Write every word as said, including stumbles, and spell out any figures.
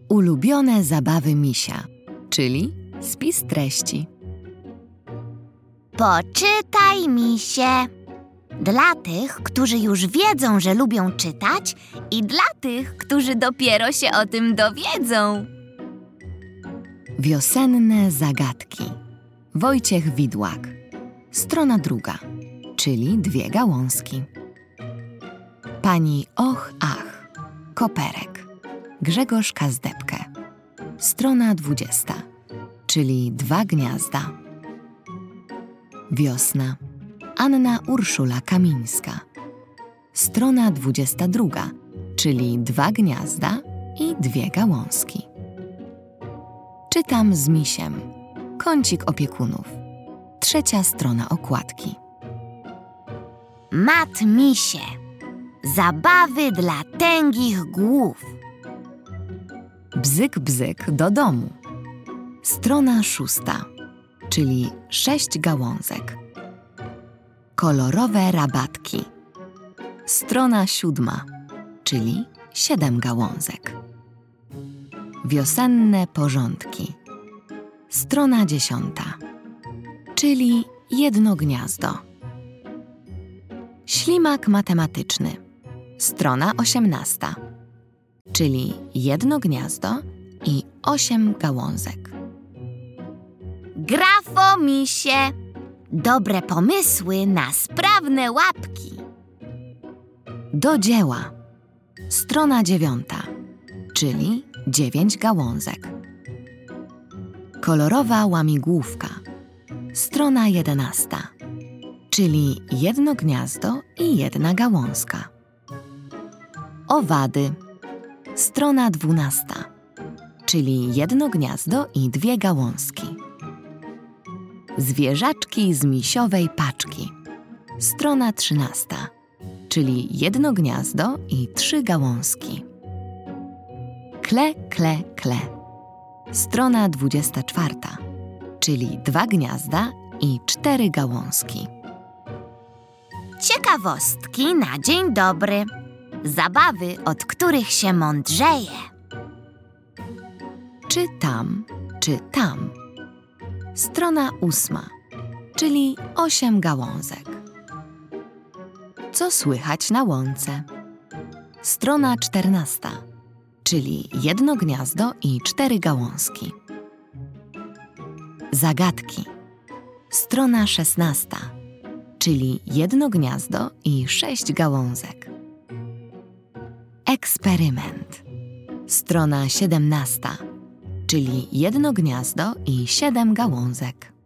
Ulubione zabawy misia, czyli spis treści. Poczytaj, misie. Dla tych, którzy już wiedzą, że lubią czytać, i dla tych, którzy dopiero się o tym dowiedzą. Wiosenne zagadki. Wojciech Widłak. Strona druga, czyli dwie gałązki. Pani Och Ach. Koperek. Grzegorz Kazdebkę. Strona dwudziesta, czyli dwa gniazda. Wiosna. Anna Urszula Kamińska. Strona dwudziesta druga, czyli dwa gniazda i dwie gałązki. Czytam z misiem. Kącik opiekunów. Trzecia strona okładki. Mat misie. Zabawy dla tęgich głów. Bzyk, bzyk do domu. Strona szósta, czyli sześć gałązek. Kolorowe rabatki. Strona siódma, czyli siedem gałązek. Wiosenne porządki. Strona dziesiąta, czyli jedno gniazdo. Ślimak matematyczny. Strona osiemnasta, czyli jedno gniazdo i osiem gałązek. Grafo misie. Dobre pomysły na sprawne łapki. Do dzieła. Strona dziewiąta, czyli dziewięć gałązek. Kolorowa łamigłówka. Strona jedenasta, czyli jedno gniazdo i jedna gałązka. Owady. Strona dwunasta, czyli jedno gniazdo i dwie gałązki. Zwierzaczki z misiowej paczki. Strona trzynasta, czyli jedno gniazdo i trzy gałązki. Kle, kle, kle. Strona dwudziesta czwarta, czyli dwa gniazda i cztery gałązki. Ciekawostki na dzień dobry. Zabawy, od których się mądrzeje. Czy tam, czy tam. Strona ósma, czyli osiem gałązek. Co słychać na łące? Strona czternasta, czyli jedno gniazdo i cztery gałązki. Zagadki. Strona szesnasta, czyli jedno gniazdo i sześć gałązek. Eksperyment. Strona siedemnasta, czyli jedno gniazdo i siedem gałązek.